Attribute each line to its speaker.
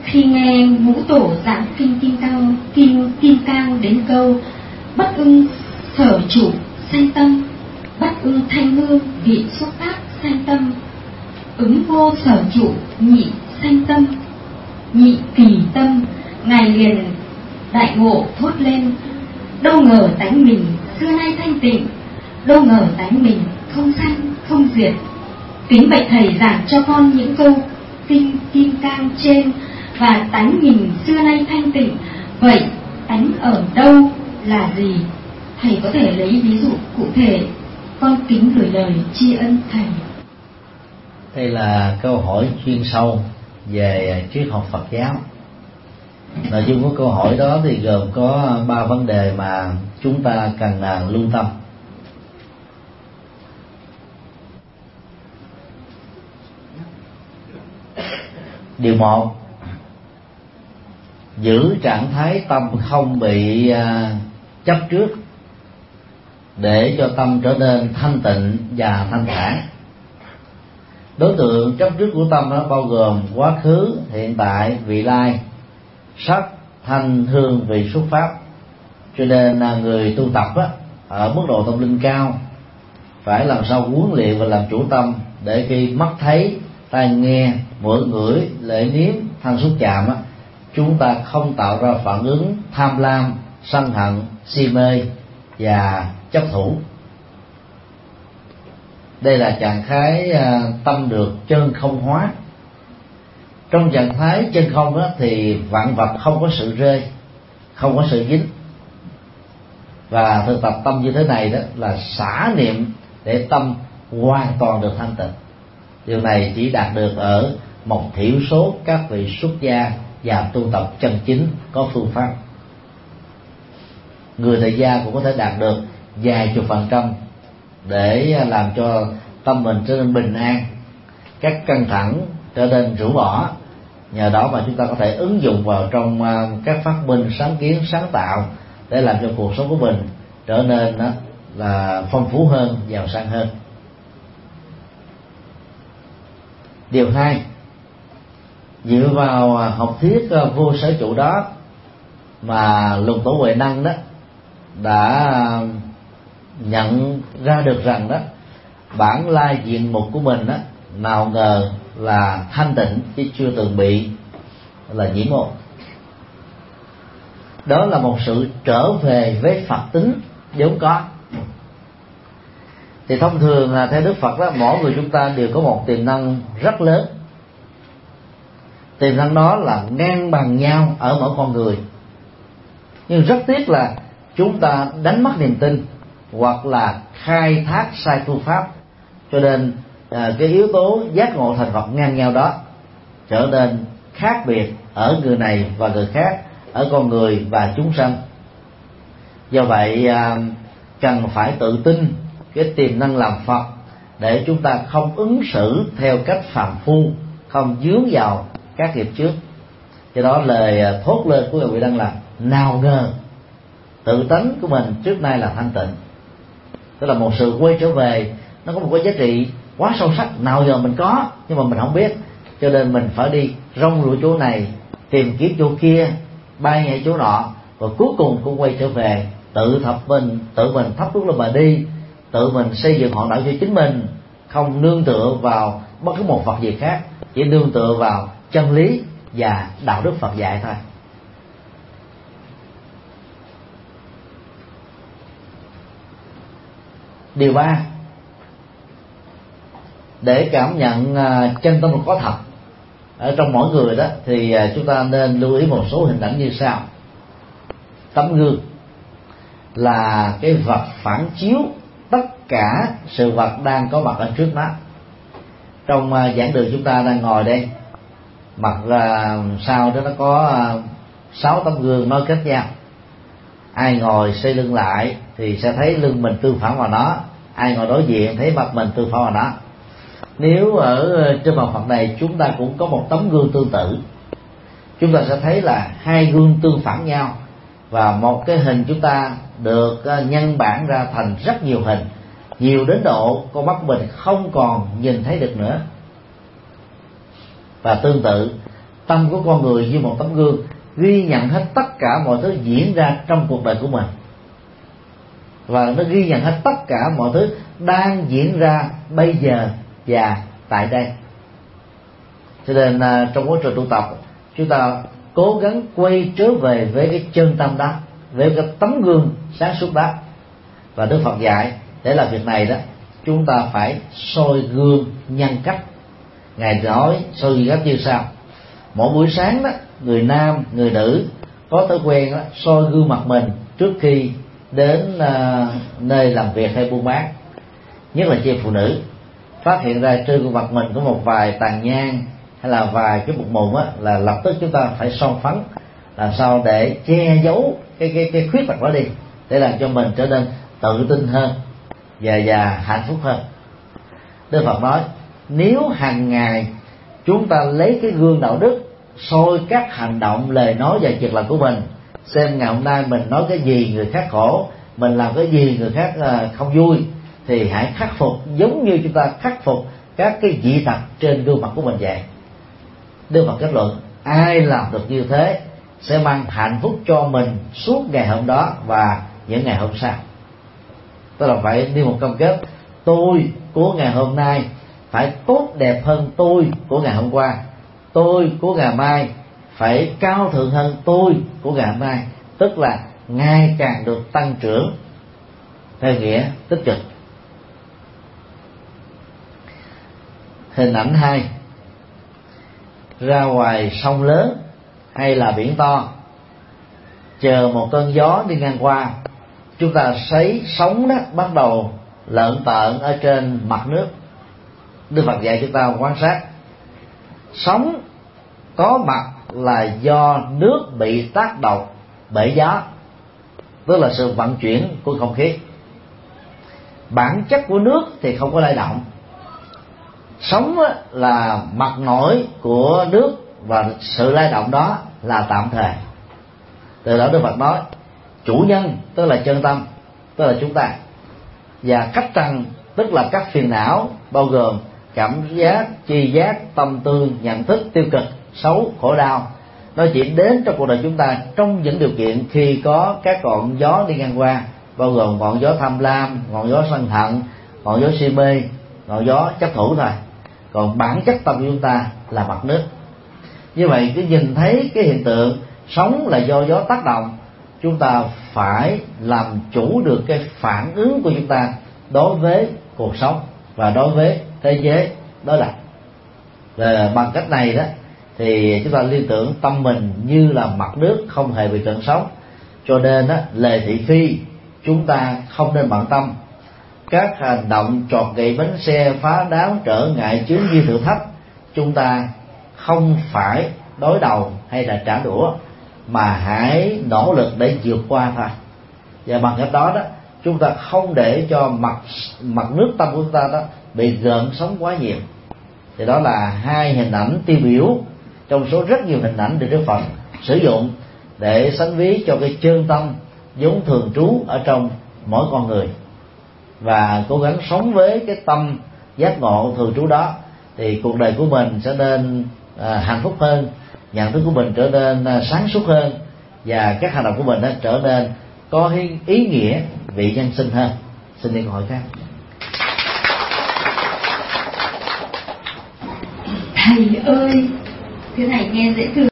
Speaker 1: Khi nghe ngũ tổ giảng kinh Kim Cang đến câu bất ưng sở chủ sanh tâm, bất ưng thanh hương vị xúc ác sanh tâm, ứng vô sở chủ nhị sanh tâm, nhị kỳ tâm, ngài liền đại ngộ thốt lên: đâu ngờ tánh mình xưa nay thanh tịnh, đâu ngờ tánh mình không sanh không diệt. Kính bạch thầy giảng cho con những câu kinh Kim Cang trên và tánh mình xưa nay thanh tịnh. Vậy tánh ở đâu là gì? Thầy có thể lấy ví dụ cụ thể. Con kính gửi lời tri ân thầy.
Speaker 2: Đây là câu hỏi chuyên sâu về triết học Phật giáo. Nội dung của câu hỏi đó thì gồm có 3 vấn đề mà chúng ta cần lưu tâm. Điều 1, giữ trạng thái tâm không bị chấp trước để cho tâm trở nên thanh tịnh và thanh thản. Đối tượng chấp trước của tâm nó bao gồm quá khứ, hiện tại, vị lai, sắc, thanh, hương, vị, xuất pháp. Cho nên người tu tập ở mức độ tâm linh cao phải làm sao huấn luyện và làm chủ tâm, để khi mắt thấy, tai nghe, mũi ngửi, lưỡi nếm, thân xúc chạm chúng ta không tạo ra phản ứng tham lam, sân hận, si mê và chấp thủ. Đây là trạng thái tâm được chân không hóa. Trong trạng thái chân không thì vạn vật không có sự rơi, không có sự dính. Và thực tập tâm như thế này đó là xả niệm để tâm hoàn toàn được thanh tịnh. Điều này chỉ đạt được ở một thiểu số các vị xuất gia và tu tập chân chính có phương pháp. Người tại gia cũng có thể đạt được vài chục % để làm cho tâm mình trở nên bình an, các căng thẳng trở nên rũ bỏ. Nhờ đó mà chúng ta có thể ứng dụng vào trong các phát minh, sáng kiến, sáng tạo để làm cho cuộc sống của mình trở nên là phong phú hơn, giàu sang hơn. Điều 2, dựa vào học thuyết vô sở trụ đó mà Lục Tổ Huệ Năng đó đã nhận ra được rằng đó bản lai diện mục của mình nào ngờ là thanh tịnh chứ chưa từng bị là nhiễm ô. Đó là một sự trở về với Phật tính vốn có. Thì thông thường theo Đức Phật đó, mỗi người chúng ta đều có một tiềm năng rất lớn. Tiềm năng đó là ngang bằng nhau ở mỗi con người, nhưng rất tiếc là chúng ta đánh mất niềm tin hoặc là khai thác sai phương pháp, cho nên cái yếu tố giác ngộ thành Phật ngang nhau đó trở nên khác biệt ở người này và người khác, ở con người và chúng sanh. Do vậy cần phải tự tin cái tiềm năng làm Phật để chúng ta không ứng xử theo cách phàm phu, không dướng vào các nghiệp trước. Do đó lời thốt lên của người Đăng là nào ngờ tự tánh của mình trước nay là thanh tịnh. Tức là một sự quay trở về, nó có một cái giá trị quá sâu sắc. Nào giờ mình có nhưng mà mình không biết, cho nên mình phải đi rong ruổi chỗ này, tìm kiếm chỗ kia, bay nhảy chỗ nọ, và cuối cùng cũng quay trở về tự mình thắp đuốc lên mà đi, tự mình xây dựng hòn đảo cho chính mình, không nương tựa vào bất cứ một vật gì khác, chỉ nương tựa vào chân lý và đạo đức Phật dạy thôi. Điều 3, để cảm nhận chân tâm có thật ở trong mỗi người đó thì chúng ta nên lưu ý một số hình ảnh như sau. Tấm gương là cái vật phản chiếu tất cả sự vật đang có mặt ở trước mắt. Trong giảng đường chúng ta đang ngồi đây, mặt sau đó nó có 6 tấm gương nối kết nhau. Ai ngồi xoay lưng lại thì sẽ thấy lưng mình tương phản vào nó, ai ngồi đối diện thấy mặt mình tương phản vào nó. Nếu ở trên mặt Phật này chúng ta cũng có một tấm gương tương tự, chúng ta sẽ thấy là hai gương tương phản nhau, và một cái hình chúng ta được nhân bản ra thành rất nhiều hình, nhiều đến độ con mắt mình không còn nhìn thấy được nữa. Và tương tự, tâm của con người như một tấm gương ghi nhận hết tất cả mọi thứ diễn ra trong cuộc đời của mình, và nó ghi nhận hết tất cả mọi thứ đang diễn ra bây giờ và tại đây. Cho nên trong quá trình tu tập, chúng ta cố gắng quay trở về với cái chân tâm đó, với cái tấm gương sáng suốt đó. Và Đức Phật dạy để làm việc này đó, chúng ta phải soi gương nhân cách. Ngài nói soi gương cách như sau: mỗi buổi sáng đó, người nam người nữ có thói quen đó, soi gương mặt mình trước khi đến nơi làm việc hay buôn bán, nhất là chị em phụ nữ. Phát hiện ra trên gương mặt mình có một vài tàn nhang hay là vài cái bụt mụn á, là lập tức chúng ta phải son phấn, làm sao để che giấu cái khuyết tật đó đi, để làm cho mình trở nên tự tin hơn và hạnh phúc hơn. Đức Phật nói nếu hàng ngày chúng ta lấy cái gương đạo đức soi các hành động, lời nói và việc làm của mình, xem ngày hôm nay mình nói cái gì người khác khổ, mình làm cái gì người khác không vui, thì hãy khắc phục giống như chúng ta khắc phục các cái dị tật trên gương mặt của mình vậy. Đức Phật kết luận ai làm được như thế sẽ mang hạnh phúc cho mình suốt ngày hôm đó và những ngày hôm sau. Tức là phải đi một cam kết: tôi của ngày hôm nay phải tốt đẹp hơn tôi của ngày hôm qua, tôi của ngày mai phải cao thượng hơn tôi của ngày hôm nay, tức là ngày càng được tăng trưởng theo nghĩa tích cực. Hình ảnh 2: ra ngoài sông lớn hay là biển to, chờ một cơn gió đi ngang qua, chúng ta thấy sóng đó bắt đầu lợn tợn ở trên mặt nước. Đức Phật dạy chúng ta quan sát sóng có mặt là do nước bị tác động bởi gió, tức là sự vận chuyển của không khí. Bản chất của nước thì không có lay động. Sóng là mặt nổi của nước và sự lay động đó là tạm thời. Từ đó Đức Phật nói chủ nhân tức là chân tâm, tức là chúng ta, và cách trần tức là các phiền não bao gồm cảm giác, tri giác, tâm tư, nhận thức tiêu cực, xấu, khổ đau, nó chỉ đến trong cuộc đời chúng ta trong những điều kiện khi có các ngọn gió đi ngang qua, bao gồm ngọn gió tham lam, ngọn gió sân hận, ngọn gió si mê, ngọn gió chấp thủ thôi. Còn bản chất tâm của chúng ta là mặt nước. Như vậy cứ nhìn thấy cái hiện tượng sóng là do gió tác động, chúng ta phải làm chủ được cái phản ứng của chúng ta đối với cuộc sống và đối với thế giới đối lập. Và bằng cách này đó thì chúng ta liên tưởng tâm mình như là mặt nước không hề bị cận sóng. Cho nên đó, lời thị phi chúng ta không nên bận tâm. Các hành động trọt gậy bánh xe, phá đám, trở ngại, chướng nghi, thử thách, chúng ta không phải đối đầu hay là trả đũa, mà hãy nỗ lực để vượt qua thôi. Và bằng cách đó đó, chúng ta không để cho mặt nước tâm của chúng ta đó bị gợn sóng quá nhiều. Thì đó là hai hình ảnh tiêu biểu trong số rất nhiều hình ảnh được Đức Phật sử dụng để sánh ví cho cái chân tâm vốn thường trú ở trong mỗi con người, và cố gắng sống với cái tâm giác ngộ thường trú đó, thì cuộc đời của mình sẽ nên hạnh phúc hơn, nhận thức của mình trở nên sáng suốt hơn, và các hành động của mình trở nên có ý nghĩa vị nhân sinh hơn. Xin đi câu hỏi khác.
Speaker 1: Thầy ơi, thưa thầy nghe dễ thương.